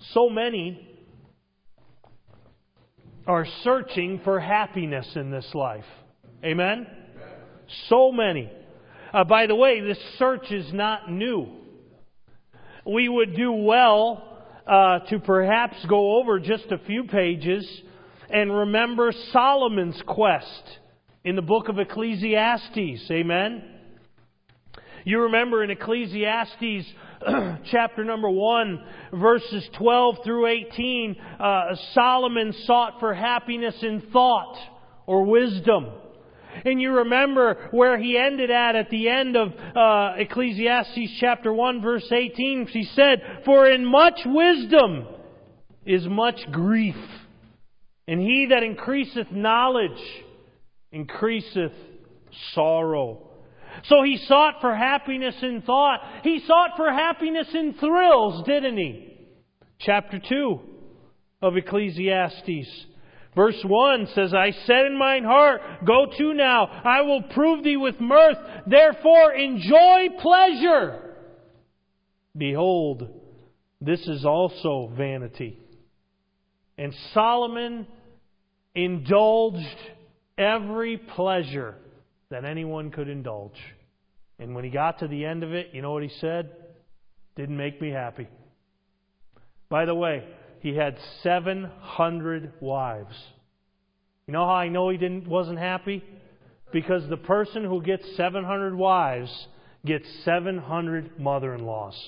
So many are searching for happiness in this life. Amen? So many. By the way, this search is not new. We would do well to perhaps go over just a few pages and remember Solomon's quest in the book of Ecclesiastes. Amen? You remember in Ecclesiastes chapter number 1, verses 12 through 18, Solomon sought for happiness in thought or wisdom. And you remember where he ended at the end of Ecclesiastes chapter 1, verse 18. He said, "For in much wisdom is much grief, and he that increaseth knowledge increaseth sorrow." So he sought for happiness in thought. He sought for happiness in thrills, didn't he? Chapter 2 of Ecclesiastes. Verse 1 says, "I said in mine heart, go to now, I will prove thee with mirth, therefore enjoy pleasure. Behold, this is also vanity." And Solomon indulged every pleasure that anyone could indulge. And when he got to the end of it, you know what he said? Didn't make me happy. By the way, he had 700 wives. You know how I know he wasn't happy? Because the person who gets 700 wives gets 700 mother-in-laws.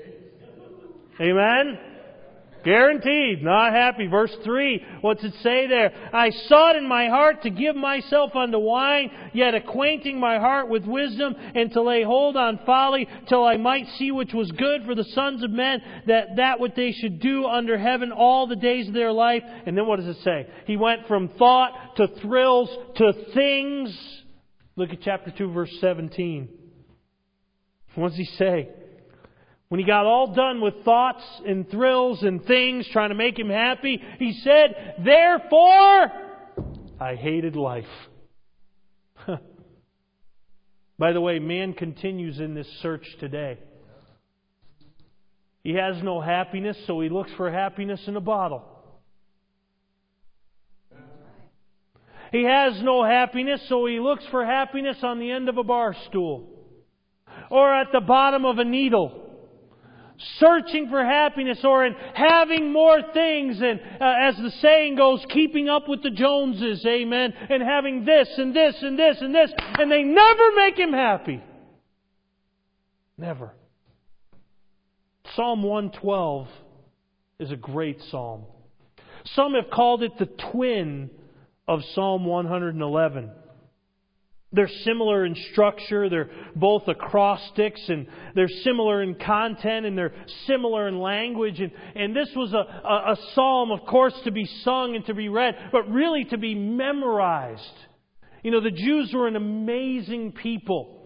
Amen? Guaranteed. Not happy. Verse 3, what's it say there? "I sought in my heart to give myself unto wine, yet acquainting my heart with wisdom, and to lay hold on folly, till I might see which was good for the sons of men, that what they should do under heaven all the days of their life." And then what does it say? He went from thought to thrills to things. Look at chapter 2, verse 17. What does he say? When he got all done with thoughts and thrills and things trying to make him happy, he said, "Therefore, I hated life." By the way, man continues in this search today. He has no happiness, so he looks for happiness in a bottle. He has no happiness, so he looks for happiness on the end of a bar stool or at the bottom of a needle. Searching for happiness, or in having more things, and as the saying goes, keeping up with the Joneses, amen, and having this and this and this and this, and they never make him happy. Never. Psalm 112 is a great psalm. Some have called it the twin of Psalm 111. They're similar in structure, they're both acrostics, and they're similar in content, and they're similar in language. And this was a psalm, of course, to be sung and to be read, but really to be memorized. You know, the Jews were an amazing people.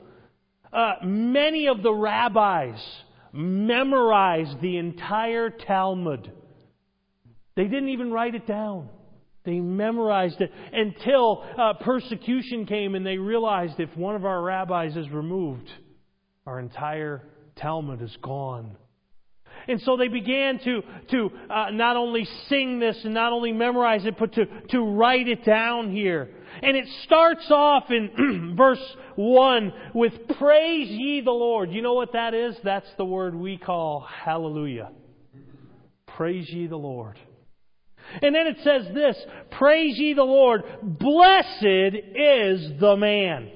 Many of the rabbis memorized the entire Talmud. They didn't even write it down. They memorized it until persecution came, and they realized if one of our rabbis is removed, our entire Talmud is gone. And so they began to not only sing this and not only memorize it, but to write it down here. And it starts off in verse 1 with "Praise ye the Lord." You know what that is? That's the word we call hallelujah. Praise ye the Lord. And then it says this, "Praise ye the Lord, blessed is the man."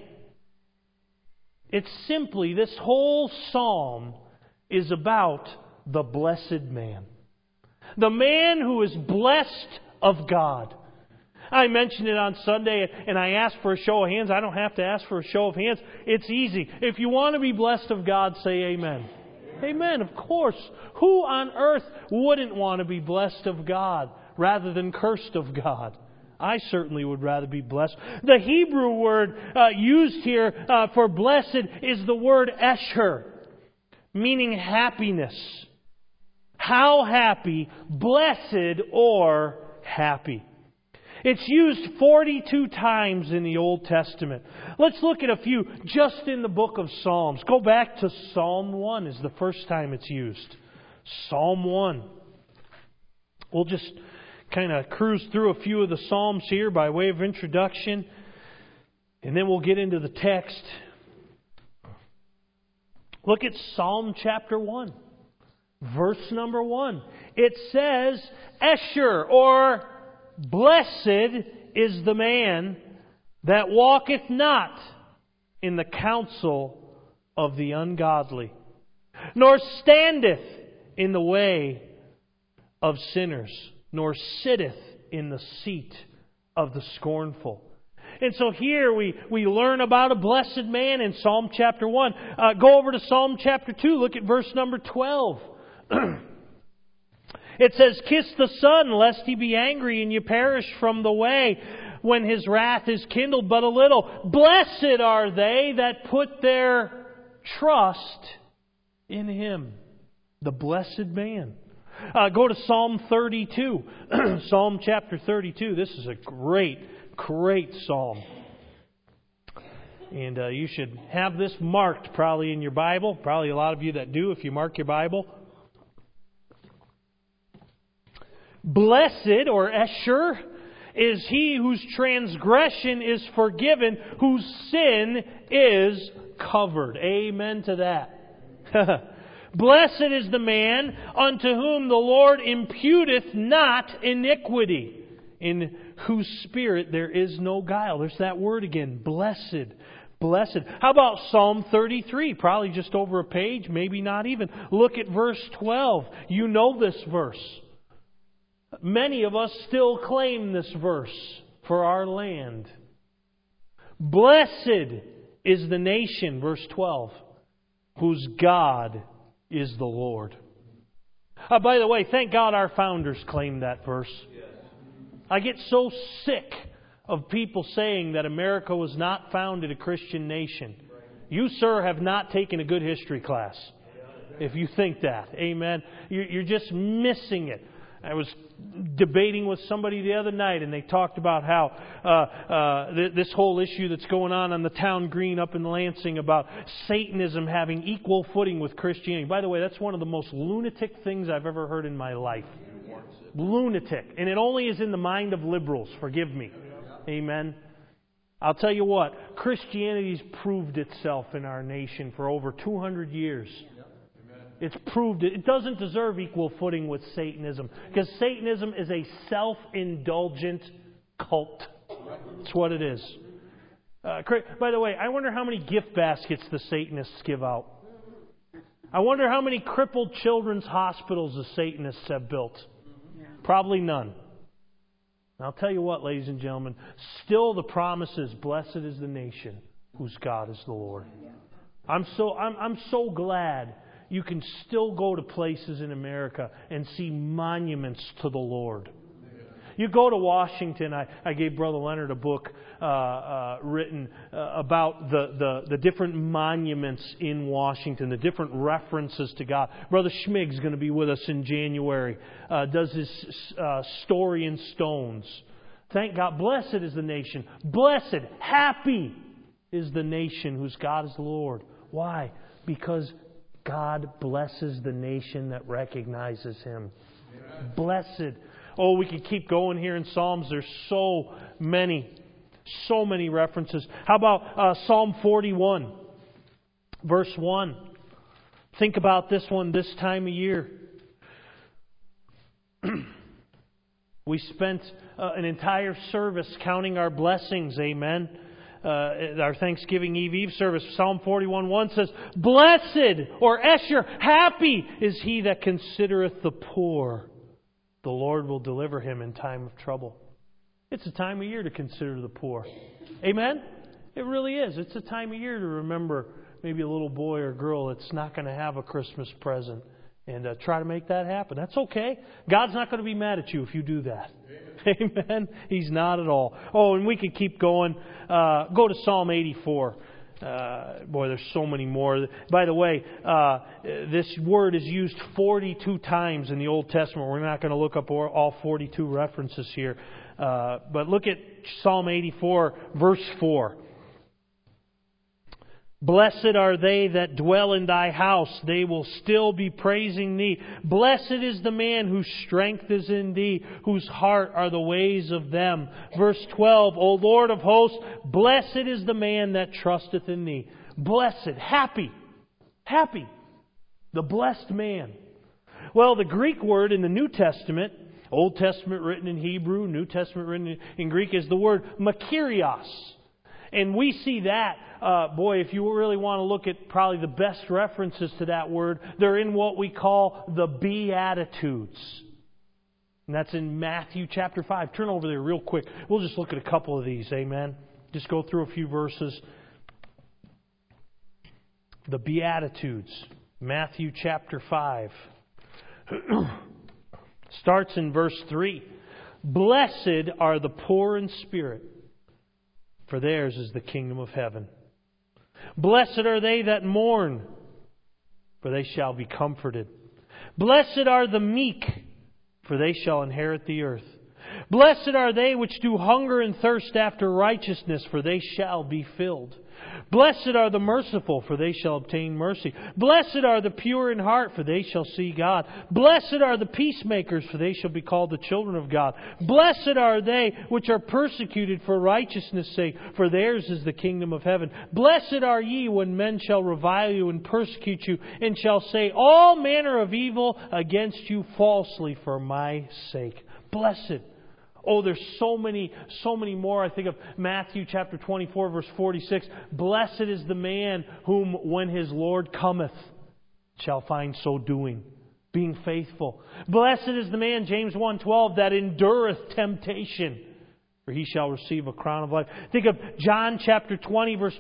It's simply, this whole psalm is about the blessed man. The man who is blessed of God. I mentioned it on Sunday, and I asked for a show of hands. I don't have to ask for a show of hands. It's easy. If you want to be blessed of God, say amen. Amen, of course. Who on earth wouldn't want to be blessed of God rather than cursed of God? I certainly would rather be blessed. The Hebrew word used here for blessed is the word esher, meaning happiness. How happy, blessed, or happy. It's used 42 times in the Old Testament. Let's look at a few just in the book of Psalms. Go back to Psalm 1 is the first time it's used. Psalm 1. We'll just kind of cruise through a few of the Psalms here by way of introduction, and then we'll get into the text. Look at Psalm chapter 1, verse number 1. It says, Esher, or blessed is the man that walketh not in the counsel of the ungodly, nor standeth in the way of sinners, nor sitteth in the seat of the scornful. And so here we learn about a blessed man in Psalm chapter 1. Go over to Psalm chapter 2. Look at verse number 12. It says, Kiss the Son, lest he be angry and you perish from the way, when his wrath is kindled but a little. Blessed are they that put their trust in Him. The blessed man. Go to Psalm 32. Psalm chapter 32. This is a great psalm. And you should have this marked probably in your Bible. Probably a lot of you that do if you mark your Bible. Blessed, or Esher, is he whose transgression is forgiven, whose sin is covered. Amen to that. Blessed is the man unto whom the Lord imputeth not iniquity, in whose spirit there is no guile. There's that word again. Blessed. Blessed. How about Psalm 33? Probably just over a page, maybe not even. Look at verse 12. You know this verse. Many of us still claim this verse for our land. Blessed is the nation, verse 12, whose God is the Lord. By the way, thank God our founders claimed that verse. I get so sick of people saying that America was not founded a Christian nation. You, sir, have not taken a good history class if you think that. Amen. You're just missing it. I was debating with somebody the other night, and they talked about how this whole issue that's going on the town green up in Lansing about Satanism having equal footing with Christianity. By the way, that's one of the most lunatic things I've ever heard in my life. Lunatic. And it only is in the mind of liberals. Forgive me. Amen. I'll tell you what, Christianity's proved itself in our nation for over 200 years. It's proved it. It doesn't deserve equal footing with Satanism, because Satanism is a self-indulgent cult. That's what it is. By the way, I wonder how many gift baskets the Satanists give out. I wonder how many crippled children's hospitals the Satanists have built. Probably none. And I'll tell you what, ladies and gentlemen, still the promise is, blessed is the nation whose God is the Lord. I'm so glad you can still go to places in America and see monuments to the Lord. You go to Washington. I gave Brother Leonard a book written about the different monuments in Washington, the different references to God. Brother Schmig's going to be with us in January. Does his story in stones. Thank God. Blessed is the nation. Blessed, happy is the nation whose God is the Lord. Why? Because God blesses the nation that recognizes Him. Amen. Blessed. Oh, we could keep going here in Psalms. There's so many references. How about Psalm 41, verse 1? Think about this one this time of year. We spent an entire service counting our blessings. Amen. Our Thanksgiving Eve service, Psalm 41:1 says, Blessed, or Esher, happy is he that considereth the poor. The Lord will deliver him in time of trouble. It's a time of year to consider the poor. Amen? It really is. It's a time of year to remember maybe a little boy or girl that's not going to have a Christmas present, and try to make that happen. That's okay. God's not going to be mad at you if you do that. Amen. He's not at all. Oh, and we could keep going. Go to Psalm 84. Boy, there's so many more. By the way, this word is used 42 times in the Old Testament. We're not going to look up all 42 references here. But look at Psalm 84, verse 4. Blessed are they that dwell in thy house. They will still be praising thee. Blessed is the man whose strength is in thee, whose heart are the ways of them. Verse 12, O Lord of hosts, blessed is the man that trusteth in thee. Blessed, happy, happy. The blessed man. Well, the Greek word in the New Testament, Old Testament written in Hebrew, New Testament written in Greek, is the word makarios. And we see that, if you really want to look at probably the best references to that word, they're in what we call the Beatitudes. And that's in Matthew chapter 5. Turn over there real quick. We'll just look at a couple of these, amen? Just go through a few verses. The Beatitudes, Matthew chapter 5. Starts in verse 3. Blessed are the poor in spirit, for theirs is the kingdom of heaven. Blessed are they that mourn, for they shall be comforted. Blessed are the meek, for they shall inherit the earth. Blessed are they which do hunger and thirst after righteousness, for they shall be filled. Blessed are the merciful, for they shall obtain mercy. Blessed are the pure in heart, for they shall see God. Blessed are the peacemakers, for they shall be called the children of God. Blessed are they which are persecuted for righteousness' sake, for theirs is the kingdom of heaven. Blessed are ye when men shall revile you and persecute you, and shall say all manner of evil against you falsely for my sake. Blessed. Oh, there's so many more. I think of Matthew chapter 24, verse 46. Blessed is the man whom, when his Lord cometh, shall find so doing, being faithful. Blessed is the man, James 1:12, that endureth temptation, for he shall receive a crown of life. Think of John chapter 20, verse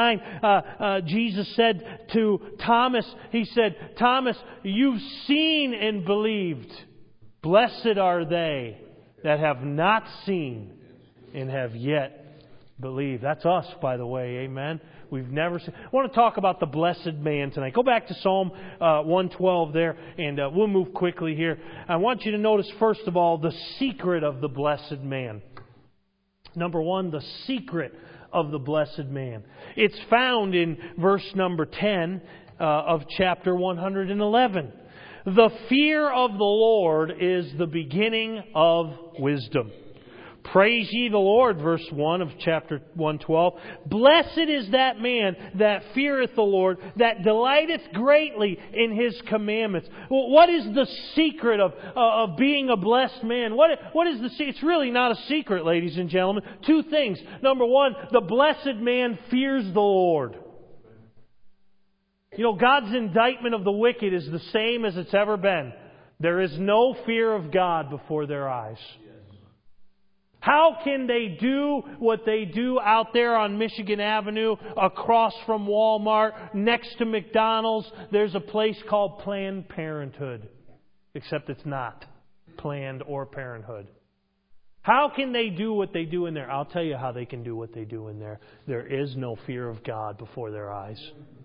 29. Jesus said to Thomas, He said, Thomas, you've seen and believed. Blessed are they that have not seen and have yet believed. That's us, by the way. Amen. We've never seen. I want to talk about the blessed man tonight. Go back to Psalm 112 there, and we'll move quickly here. I want you to notice, first of all, the secret of the blessed man. Number one, the secret of the blessed man. It's found in verse number 10 of chapter 111. The fear of the Lord is the beginning of wisdom. Praise ye the Lord, verse 1 of chapter 112. Blessed is that man that feareth the Lord, that delighteth greatly in His commandments. Well, what is the secret of being a blessed man? What is the secret? It's really not a secret, ladies and gentlemen. Two things. Number one, the blessed man fears the Lord. You know, God's indictment of the wicked is the same as it's ever been. There is no fear of God before their eyes. How can they do what they do out there on Michigan Avenue, across from Walmart, next to McDonald's? There's a place called Planned Parenthood. Except it's not Planned or Parenthood. How can they do what they do in there? I'll tell you how they can do what they do in there. There is no fear of God before their eyes.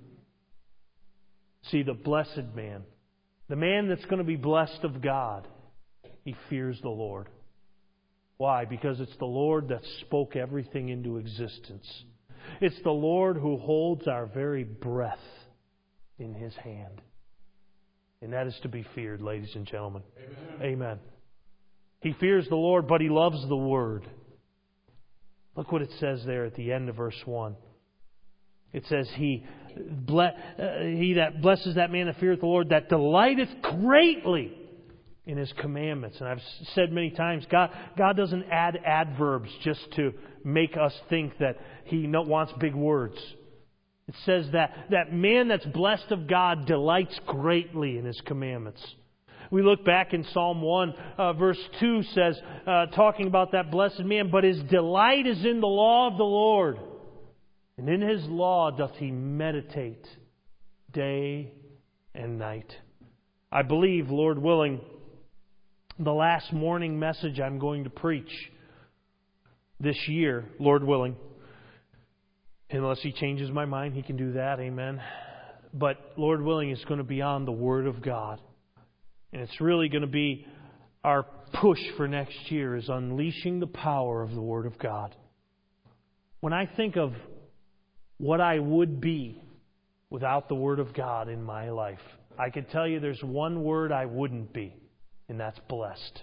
See, the blessed man, the man that's going to be blessed of God, he fears the Lord. Why? Because it's the Lord that spoke everything into existence. It's the Lord who holds our very breath in His hand. And that is to be feared, ladies and gentlemen. Amen. Amen. He fears the Lord, but he loves the Word. Look what it says there at the end of verse 1. It says, He that blesses that man that feareth the Lord, that delighteth greatly in His commandments. And I've said many times, God doesn't add adverbs just to make us think that He wants big words. It says that man that's blessed of God delights greatly in His commandments. We look back in Psalm 1, verse 2 says, talking about that blessed man, but his delight is in the law of the Lord. And in His law doth he meditate day and night. I believe, Lord willing, the last morning message I'm going to preach this year, Lord willing, unless He changes my mind, He can do that, amen. But Lord willing, it's going to be on the Word of God. And it's really going to be our push for next year is unleashing the power of the Word of God. When I think of what I would be without the Word of God in my life, I can tell you there's one word I wouldn't be, and that's blessed.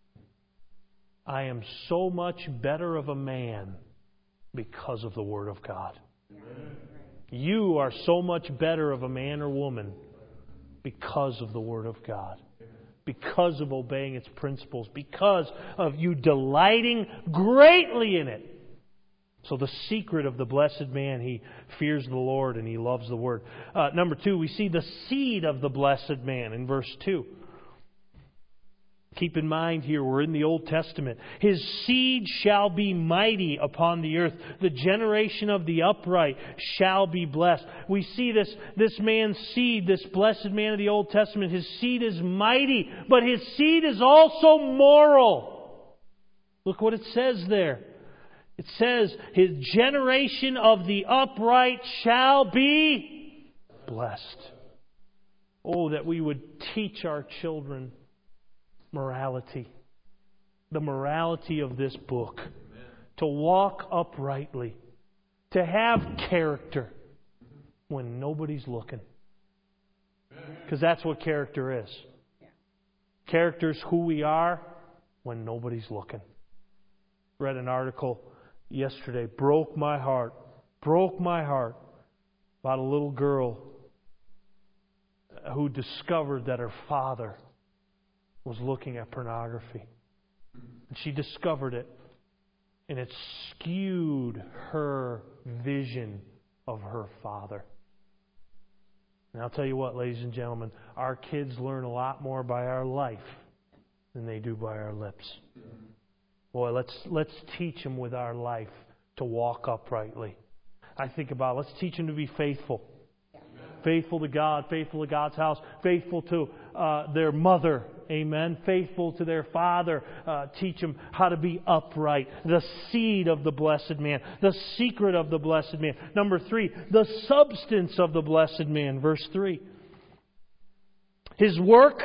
I am so much better of a man because of the Word of God. Amen. You are so much better of a man or woman because of the Word of God. Because of obeying its principles. Because of you delighting greatly in it. So the secret of the blessed man, he fears the Lord and he loves the Word. Number 2, we see the seed of the blessed man in verse 2. Keep in mind here, we're in the Old Testament. His seed shall be mighty upon the earth. The generation of the upright shall be blessed. We see this man's seed, this blessed man of the Old Testament, his seed is mighty, but his seed is also moral. Look what it says there. It says, his generation of the upright shall be blessed. Oh, that we would teach our children morality. The morality of this book. Amen. To walk uprightly. To have character when nobody's looking. Because that's what character is. Character is who we are when nobody's looking. Read an article yesterday. Broke my heart. About a little girl who discovered that her father was looking at pornography. And she discovered it. And it skewed her vision of her father. And I'll tell you what, ladies and gentlemen, our kids learn a lot more by our life than they do by our lips. Boy, let's teach them with our life to walk uprightly. I think about let's teach them to be faithful. Faithful to God, faithful to God's house, faithful to their mother, amen. Faithful to their father. Teach them how to be upright. The seed of the blessed man. The secret of the blessed man. Number 3, the substance of the blessed man. Verse 3. His work,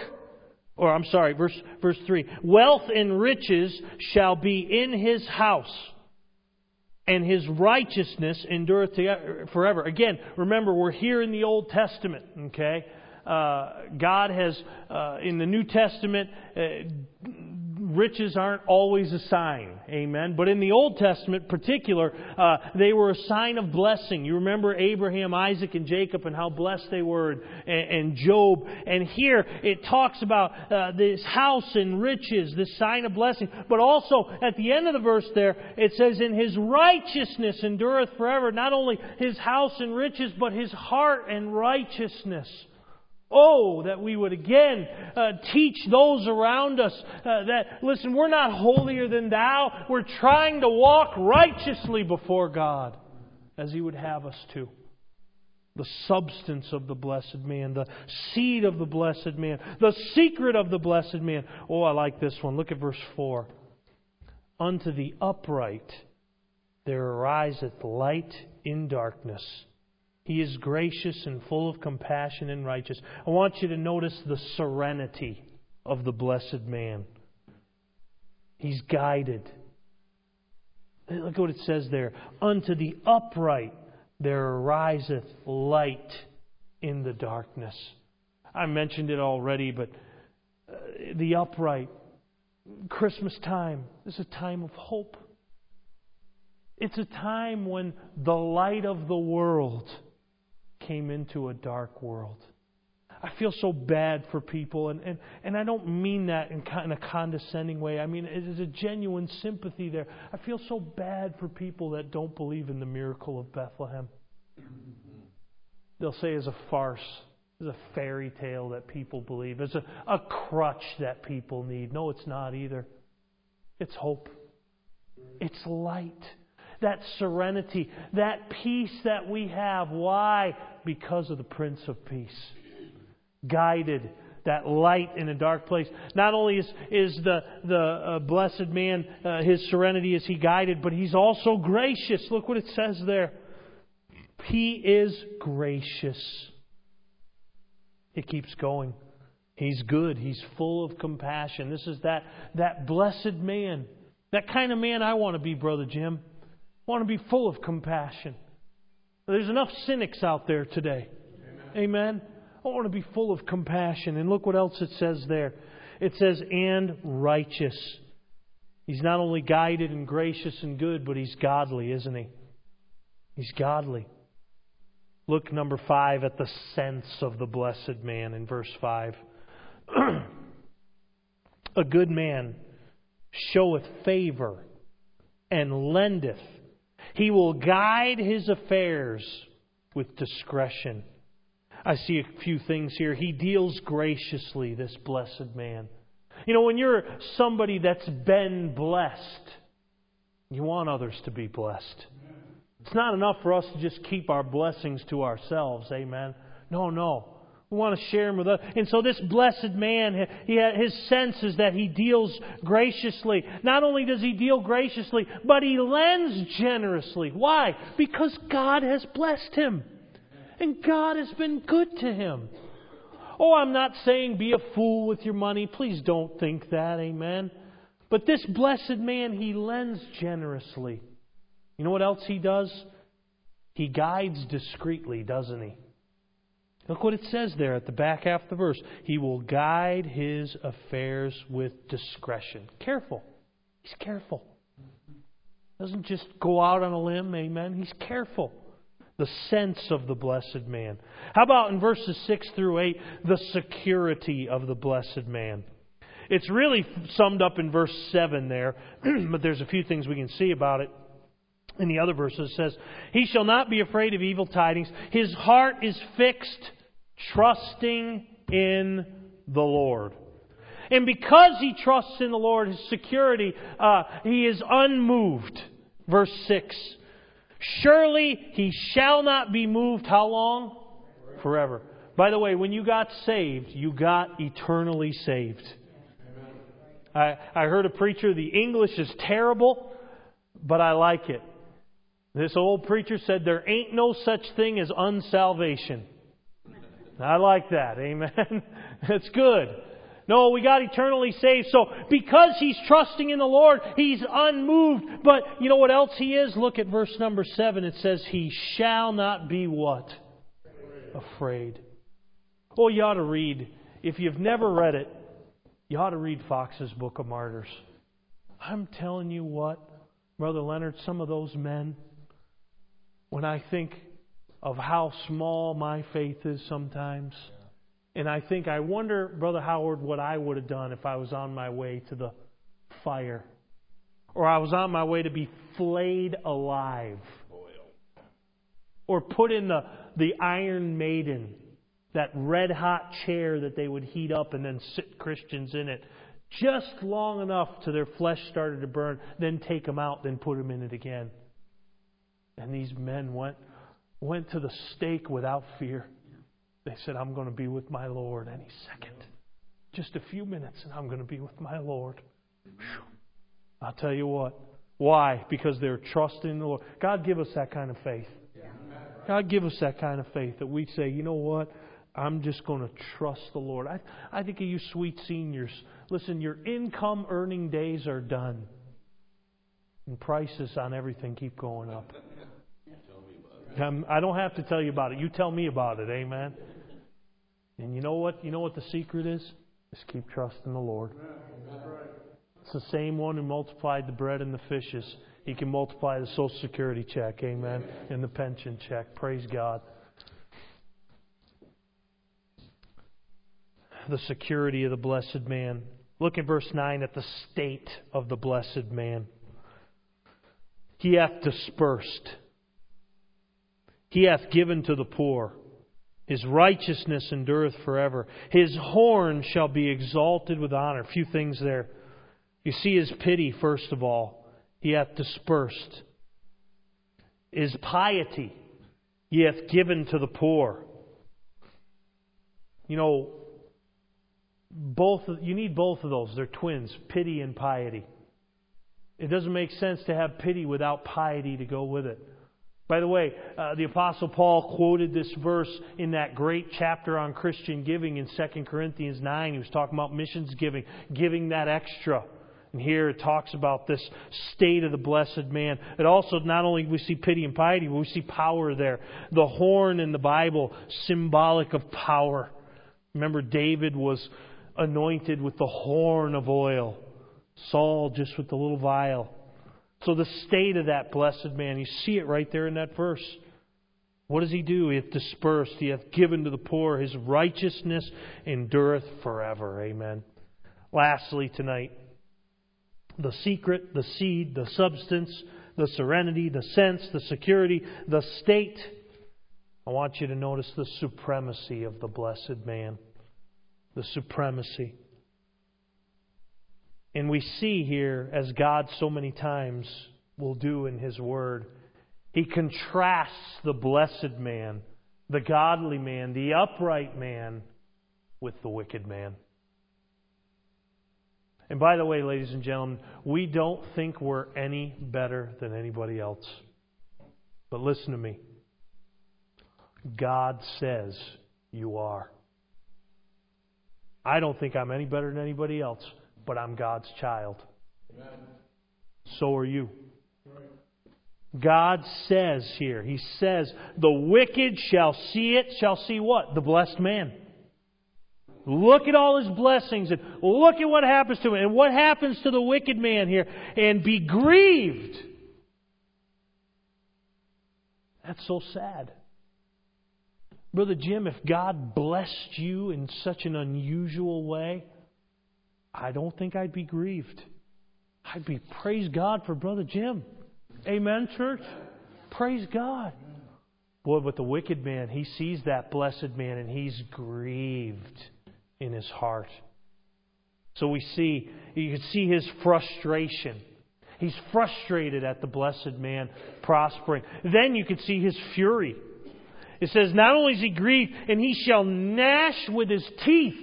verse 3. Wealth and riches shall be in his house, and his righteousness endureth forever. Again, remember, we're here in the Old Testament, okay? God has, in the New Testament, riches aren't always a sign, amen? But in the Old Testament, particular, they were a sign of blessing. You remember Abraham, Isaac, and Jacob and how blessed they were, and Job. And here it talks about this house and riches, this sign of blessing. But also, at the end of the verse there, it says, in his righteousness endureth forever. Not only his house and riches, but his heart and righteousness. Oh, that we would again teach those around us that, listen, we're not holier than thou. We're trying to walk righteously before God as He would have us to. The substance of the blessed man, the seed of the blessed man, the secret of the blessed man. Oh, I like this one. Look at verse 4. Unto the upright there ariseth light in darkness. He is gracious and full of compassion and righteous. I want you to notice the serenity of the blessed man. He's guided. Look what it says there. Unto the upright there ariseth light in the darkness. I mentioned it already, but the upright, Christmas time, is a time of hope. It's a time when the light of the world came into a dark world. I feel so bad for people, and I don't mean that in a condescending way. I mean, it is a genuine sympathy there. I feel so bad for people that don't believe in the miracle of Bethlehem. They'll say it's a farce, it's a fairy tale that people believe, it's a crutch that people need. No, it's not either. It's hope. It's light. That serenity, that peace that we have. Why? Because of the Prince of Peace. Guided, that light in a dark place. Not only is the blessed man, his serenity is he guided, but he's also gracious. Look what it says there. He is gracious. It keeps going. He's good. He's full of compassion. This is that blessed man. That kind of man I want to be, Brother Jim. I want to be full of compassion. There's enough cynics out there today. Amen. I want to be full of compassion. And look what else it says there. It says, and righteous. He's not only guided and gracious and good, but He's godly, isn't He? He's godly. Look, number 5, at the sense of the blessed man in verse 5. A good man showeth favor and lendeth. He will guide his affairs with discretion. I see a few things here. He deals graciously, this blessed man. You know, when you're somebody that's been blessed, you want others to be blessed. It's not enough for us to just keep our blessings to ourselves. Amen. No. We want to share them with others. And so this blessed man, his sense is that he deals graciously. Not only does he deal graciously, but he lends generously. Why? Because God has blessed him. And God has been good to him. Oh, I'm not saying be a fool with your money. Please don't think that. Amen. But this blessed man, he lends generously. You know what else he does? He guides discreetly, doesn't he? Look what it says there at the back half of the verse. He will guide his affairs with discretion. Careful. He's careful. Doesn't just go out on a limb. Amen. He's careful. The sense of the blessed man. How about in verses 6 through 8, the security of the blessed man? It's really summed up in verse 7 there, but there's a few things we can see about it. In the other verses it says, he shall not be afraid of evil tidings. His heart is fixed, trusting in the Lord. And because he trusts in the Lord, his security, he is unmoved. Verse 6. Surely he shall not be moved. How long? Forever. By the way, when you got saved, you got eternally saved. I heard a preacher, the English is terrible, but I like it. This old preacher said, there ain't no such thing as unsalvation. I like that. Amen. That's good. No, we got eternally saved. So, because he's trusting in the Lord, he's unmoved. But, you know what else he is? Look at verse number 7. It says, he shall not be what? Afraid. Oh, you ought to read. If you've never read it, you ought to read Fox's Book of Martyrs. I'm telling you what, Brother Leonard, some of those men, when I think of how small my faith is sometimes, and I wonder, Brother Howard, what I would have done if I was on my way to the fire. Or I was on my way to be flayed alive. Or put in the Iron Maiden, that red-hot chair that they would heat up and then sit Christians in it. Just long enough till their flesh started to burn, then take them out, then put them in it again. And these men went to the stake without fear. They said, I'm going to be with my Lord any second. Just a few minutes and I'm going to be with my Lord. Whew. I'll tell you what. Why? Because they're trusting in the Lord. God, give us that kind of faith. God, give us that kind of faith that we say, you know what? I'm just going to trust the Lord. I think of you sweet seniors. Listen, your income earning days are done. And prices on everything keep going up. I don't have to tell you about it. You tell me about it. Amen. And you know what? You know what the secret is? Just keep trusting the Lord. It's the same one who multiplied the bread and the fishes. He can multiply the Social Security check. Amen. And the pension check. Praise God. The security of the blessed man. Look at verse 9 at the state of the blessed man. He hath dispersed. He hath given to the poor. His righteousness endureth forever. His horn shall be exalted with honor. A few things there. You see his pity, first of all. He hath dispersed. His piety. He hath given to the poor. You know, you need both of those. They're twins, pity and piety. It doesn't make sense to have pity without piety to go with it. By the way, the Apostle Paul quoted this verse in that great chapter on Christian giving in 2 Corinthians 9. He was talking about missions giving that extra. And here it talks about this state of the blessed man. It also, not only we see pity and piety, but we see power there. The horn in the Bible, symbolic of power. Remember, David was anointed with the horn of oil. Saul just with the little vial. So the state of that blessed man, you see it right there in that verse. What does he do? He hath dispersed, he hath given to the poor, his righteousness endureth forever. Amen. Lastly tonight, the secret, the seed, the substance, the serenity, the sense, the security, the state. I want you to notice the supremacy of the blessed man. The supremacy. And we see here, as God so many times will do in His Word, He contrasts the blessed man, the godly man, the upright man, with the wicked man. And by the way, ladies and gentlemen, we don't think we're any better than anybody else. But listen to me. God says you are. I don't think I'm any better than anybody else, but I'm God's child. Amen. So are you. Right. God says here, He says, the wicked shall see it, shall see what? The blessed man. Look at all his blessings and look at what happens to him. And what happens to the wicked man here? And be grieved. That's so sad. Brother Jim, if God blessed you in such an unusual way, I don't think I'd be grieved. I'd be, praise God for Brother Jim. Amen, church? Praise God. Boy, but the wicked man, he sees that blessed man and he's grieved in his heart. So you can see his frustration. He's frustrated at the blessed man prospering. Then you can see his fury. It says, not only is he grieved, and he shall gnash with his teeth.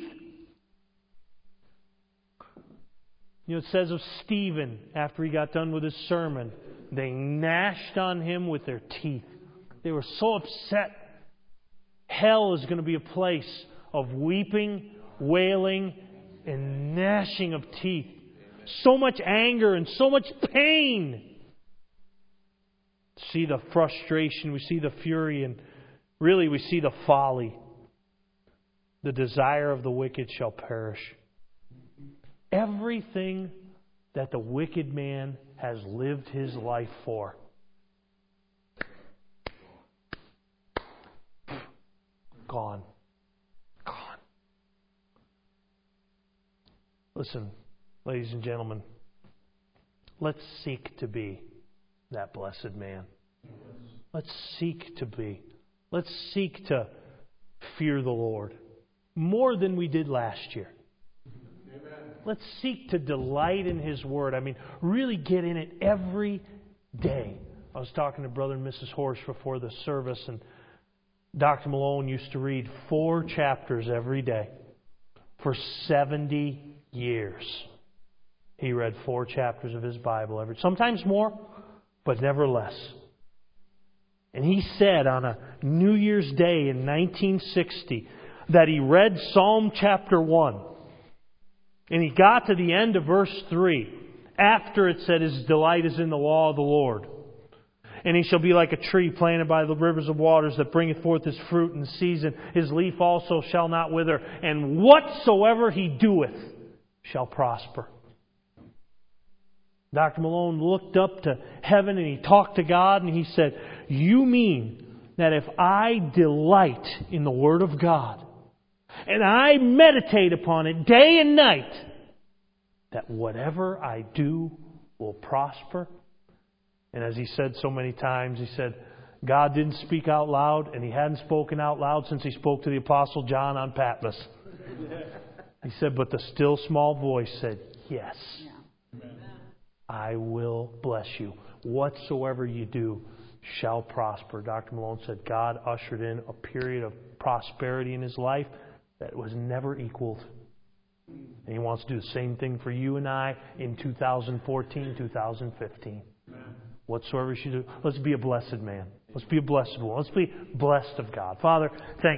You know, it says of Stephen, after he got done with his sermon, they gnashed on him with their teeth. They were so upset. Hell is going to be a place of weeping, wailing, and gnashing of teeth. So much anger and so much pain. See the frustration, we see the fury, and really we see the folly. The desire of the wicked shall perish. Everything that the wicked man has lived his life for, gone. Gone. Listen, ladies and gentlemen, let's seek to be that blessed man. Let's seek to be. Let's seek to fear the Lord more than we did last year. Amen. Let's seek to delight in His Word. I mean, really get in it every day. I was talking to Brother and Mrs. Horsch before the service, and Dr. Malone used to read 4 chapters every day for 70 years. He read 4 chapters of his Bible sometimes more, but never less. And he said on a New Year's Day in 1960 that he read Psalm chapter 1. And he got to the end of verse 3 after it said, his delight is in the law of the Lord. And he shall be like a tree planted by the rivers of waters that bringeth forth his fruit in season. His leaf also shall not wither. And whatsoever he doeth shall prosper. Dr. Malone looked up to heaven and he talked to God and he said, you mean that if I delight in the Word of God and I meditate upon it day and night, that whatever I do will prosper? And as he said so many times, he said, God didn't speak out loud, and He hadn't spoken out loud since He spoke to the Apostle John on Patmos. He said, but the still small voice said, yes, I will bless you. Whatsoever you do shall prosper. Dr. Malone said God ushered in a period of prosperity in his life that was never equaled. And He wants to do the same thing for you and I in 2014, 2015. Amen. Whatsoever you do, let's be a blessed man. Let's be a blessed one. Let's be blessed of God. Father, thank you.